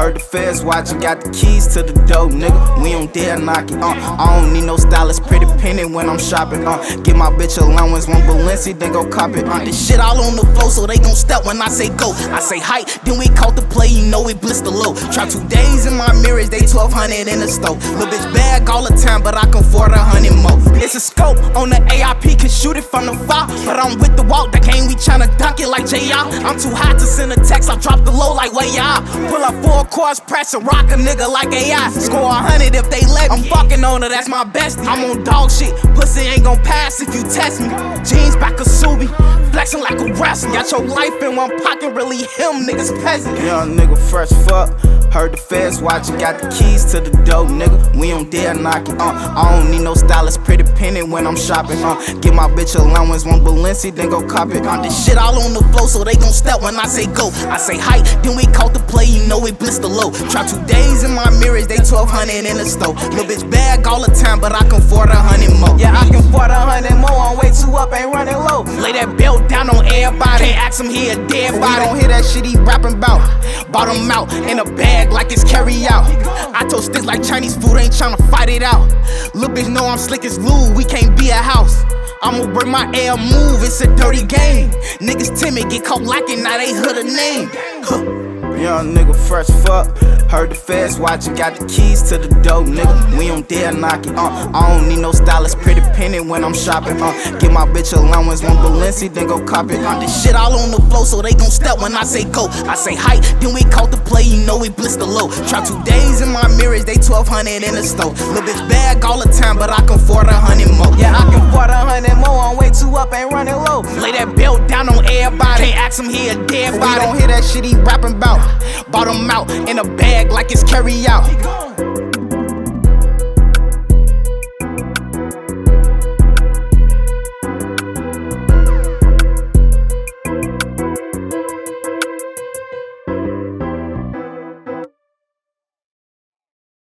Heard the feds watching, got the keys to the door, nigga. We don't dare knock it. I don't need no stylist, pretty penny when I'm shopping. Get my bitch allowance, one Balenci, then go cop it. This shit all on the floor, so they gon' step when I say go. I say height, then we caught the play, you know it blister low. Try 2 days in my mirrors, they 1200 in the stove. Lil' bitch bag all the time, but I can afford 100 more. It's a scope on the AIP, can shoot it from the far. But I'm with the walk, the game we tryna dunk it like JR. I'm too hot to send a text, I drop the low like way y'all. Pull up 4 quarts, press and rock a nigga like AI. Score 100 if they let me. I'm fucking on her, that's my bestie. I'm on dog shit, pussy ain't gon' pass if you test me. Jeans back a Subi, flexing like a wrestler. Got your life in one pocket, really him, niggas peasant. Young nigga fresh fuck. Heard the feds watching, got the keys to the door, nigga. We don't dare knock it. I don't need no stylist, pretty penny when I'm shopping. Get my bitch allowance, one Balenci, then go cop it. This shit all on the floor, so they gon' step when I say go. I say height, then we caught the play, you know it blister low. Try 2 days in my mirrors, they 1200 in the stove. Lil' bitch bag all the time, but I can afford 100 more. Yeah, I can afford 100 more. I'm way too up, ain't running low. Lay that belt down on everybody. Can't ask him, he a dead body. We don't hear that shit he rapping bout. Bought him out in a bag like it's carry out. I told sticks like Chinese food, ain't tryna fight it out. Lil' bitch know I'm slick as lube, we can't be a house. I'ma work my air move, it's a dirty game. Niggas timid, get caught lacking, now they hood a name. Young nigga fresh fuck. Heard the feds watching, got the keys to the door, nigga. We don't dare knock it. I don't need no stylist, pretty penny when I'm shopping. Get my bitch allowance, one Balenci, then go cop it. This shit all on the floor, so they gon' step when I say go. I say height, then we caught the play, you know it blister low. Try 2 days in my mirrors, they 1200 in the stove. Lil' bitch bag all the time, but I can afford 100 more. Yeah, I can afford 100 more. I'm way too up, ain't running low. Lay that belt down on everybody. Can't ask him, he a dead body. We don't hear that shit he rapping bout. Bought him out in a bag like it's carry out.